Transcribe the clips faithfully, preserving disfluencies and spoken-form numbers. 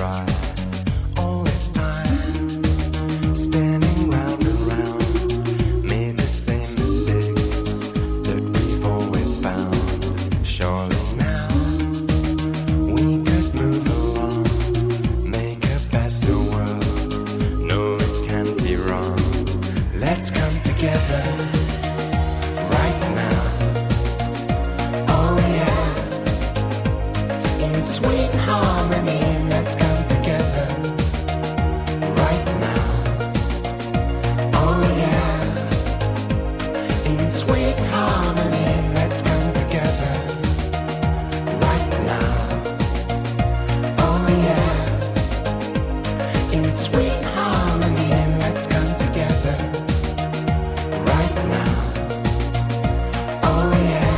try. All this time, spinning round and round, made the same mistakes that we've always found. Surely now we could move along, make a better world. No, it can't be wrong. Let's come together right now. Oh yeah, in sweet harmony. Let's come together right now. Oh yeah, in sweet harmony. Let's come together right now. Oh yeah, in sweet harmony. Let's come together right now. Oh yeah.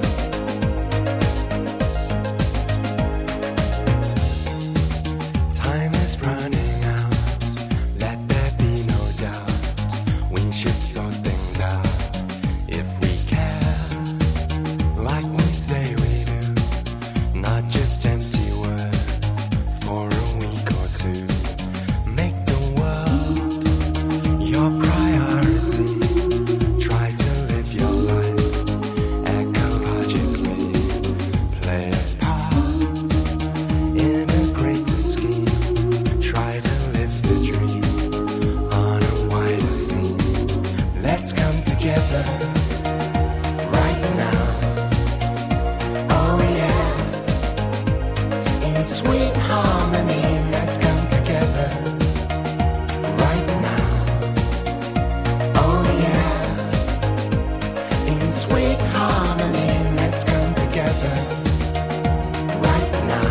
Time is running out, let there be no doubt. We should sort things out if we care, like we say we do. Not just empty words for a week or two. Make the world your priority. Try to live your life ecologically. Play a part in a greater scheme. Try to live the dream on a wider scene. Let's come together right now. Oh yeah, in sweet harmony. Let's come together right now. Oh yeah, in sweet harmony. Let's come together right now.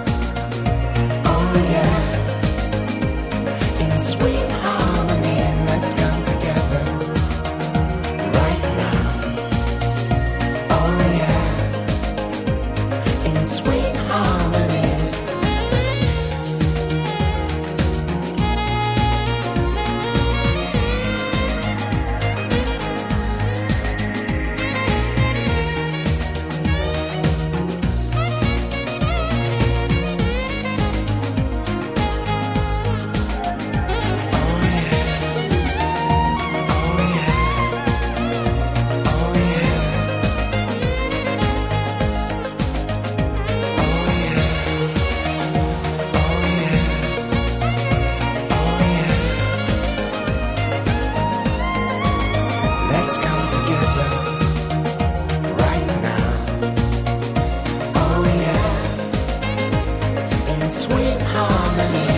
Oh yeah, in sweet harmony. Let's come together right now. Oh yeah, in sweet harmony. Let's come together right now. Oh yeah, in sweet harmony.